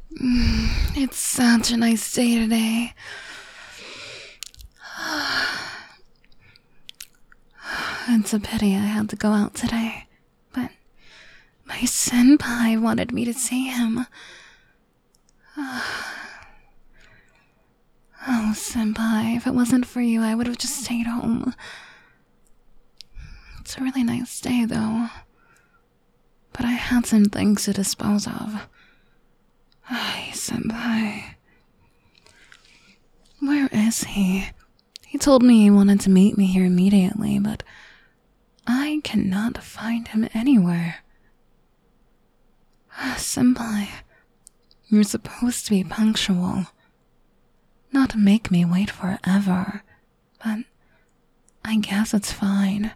It's such a nice day today. It's a pity I had to go out today, but my senpai wanted me to see him. Oh, senpai, if it wasn't for you, I would have just stayed home. It's a really nice day, though. But I had some things to dispose of. Ay, senpai. Where is he? He told me he wanted to meet me here immediately, but I cannot find him anywhere. Senpai, you're supposed to be punctual. Not to make me wait forever, but I guess it's fine.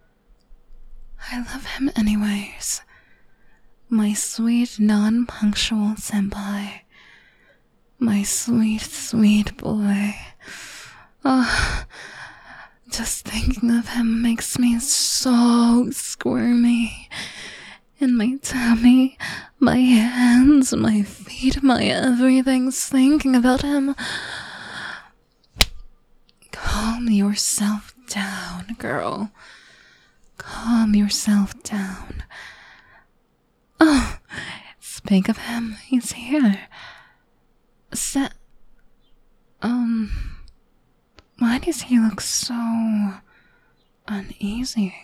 I love him anyways. My sweet, non-punctual senpai. My sweet, sweet boy. Oh, just thinking of him makes me so squirmy. In my tummy, my hands, my feet, my everything's thinking about him. Calm yourself down, girl. Calm yourself down. Oh, speak of him, he's here. Why does he look so uneasy?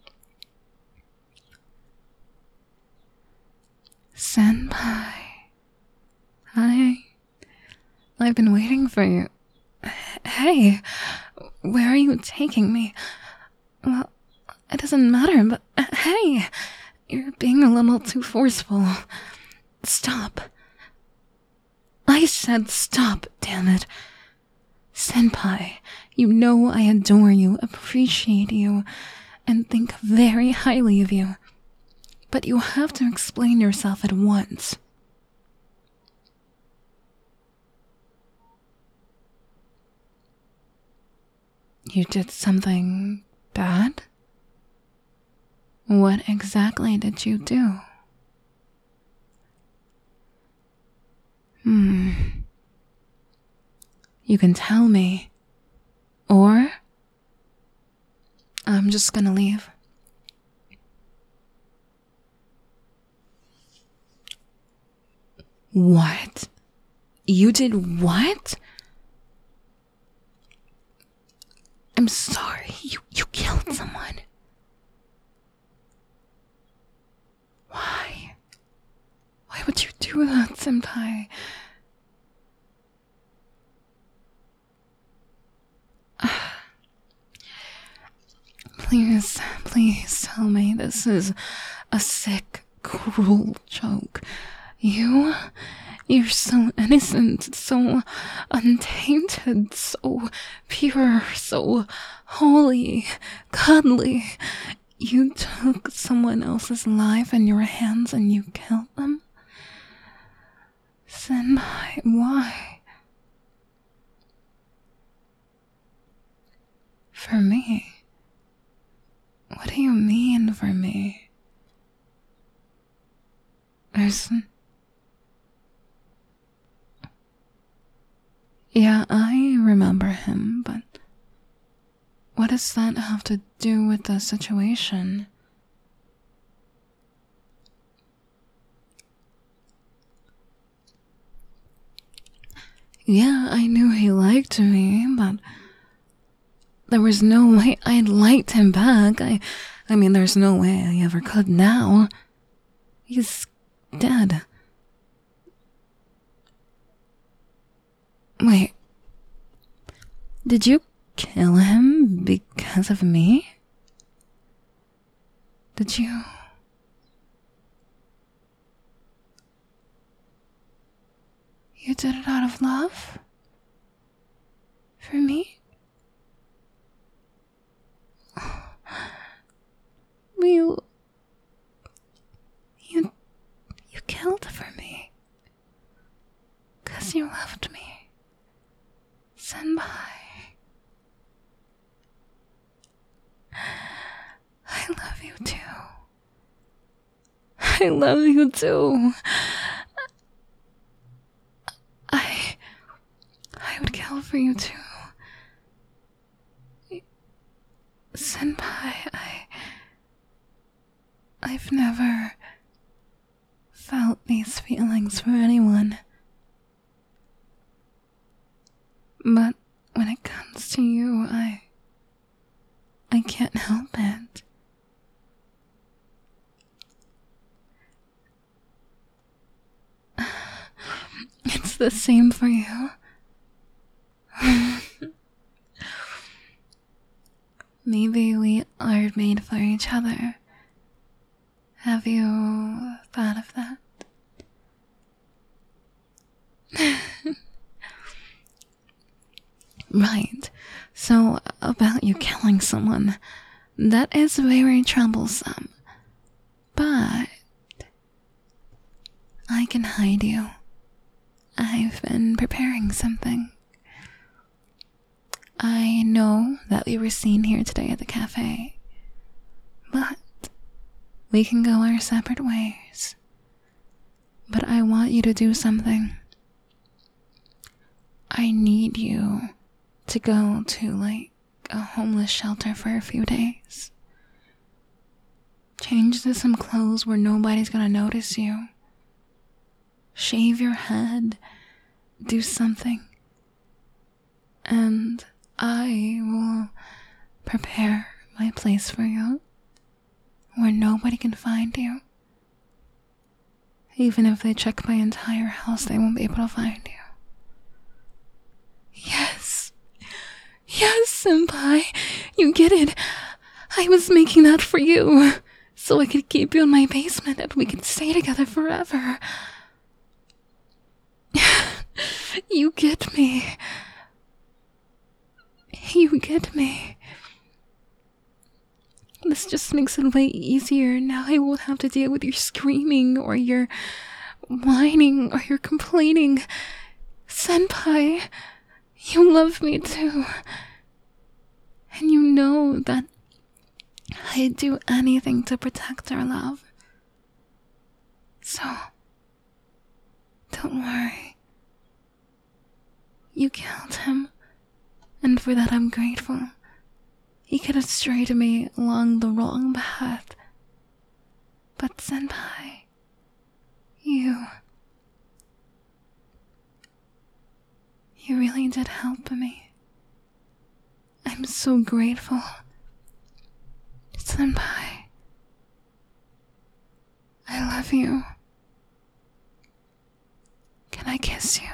Senpai. Hi. I've been waiting for you. Hey, where are you taking me? Well, it doesn't matter, but hey, you're being a little too forceful. Stop. I said stop, damn it. Senpai, you know I adore you, appreciate you, and think very highly of you. But you have to explain yourself at once. You did something bad? What exactly did you do? You can tell me. Or I'm just gonna leave. What? You did what? I'm sorry, you killed someone. Why? Why would you do that, senpai? Please tell me this is a sick, cruel joke. You're so innocent, so untainted, so pure, so holy, cuddly. You took someone else's life in your hands and you killed them? Senpai, why? For me? What do you mean for me? Yeah, I remember him, but what does that have to do with the situation? Yeah, I knew he liked me, but there was no way I'd liked him back. I mean, there's no way I ever could now. He's dead. Wait. Did you kill him because of me? Did you? You did it out of love? For me? You killed for me. 'Cause you loved me. Senpai. I love you too. I love you too. for you too. Senpai, I've never felt these feelings for anyone. But when it comes to you, I can't help it. It's the same for you. Maybe we are made for each other. Have you thought of that? Right. So, about you killing someone, that is very troublesome. But I can hide you. I've been preparing something. I know that we were seen here today at the cafe, but we can go our separate ways. But I want you to do something. I need you to go to, like, a homeless shelter for a few days. Change to some clothes where nobody's gonna notice you. Shave your head. Do something. And I will prepare my place for you where nobody can find you. Even if they check my entire house, they won't be able to find you. Yes. Yes, senpai. You get it. I was making that for you, so I could keep you in my basement and we could stay together forever. You get me. You get me. This just makes it way easier. Now I won't have to deal with your screaming or your whining or your complaining. Senpai, you love me too. And you know that I'd do anything to protect our love. So, don't worry. You killed him, and for that I'm grateful. He could have strayed me along the wrong path. But senpai, you really did help me. I'm so grateful. Senpai, I love you. Can I kiss you?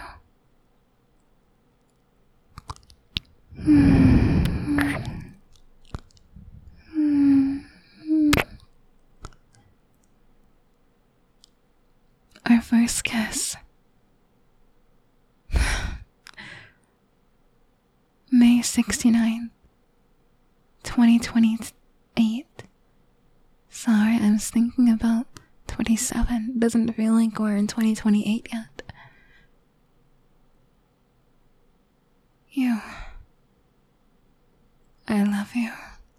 Our first kiss. May 69th, 2028. Sorry, I was thinking about 27. Doesn't feel like we're in 2028 yet. You. I love you.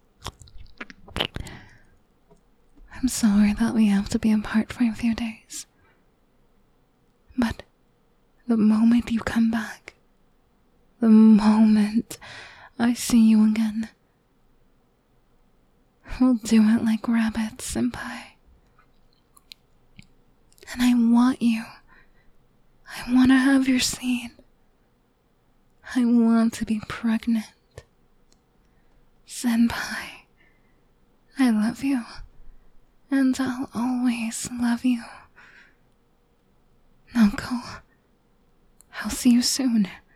I'm sorry that we have to be apart for a few days. But the moment you come back, the moment I see you again, we'll do it like rabbits, senpai. And I want you. I want to have your seed. I want to be pregnant. Senpai, I love you. And I'll always love you. Now go. I'll see you soon.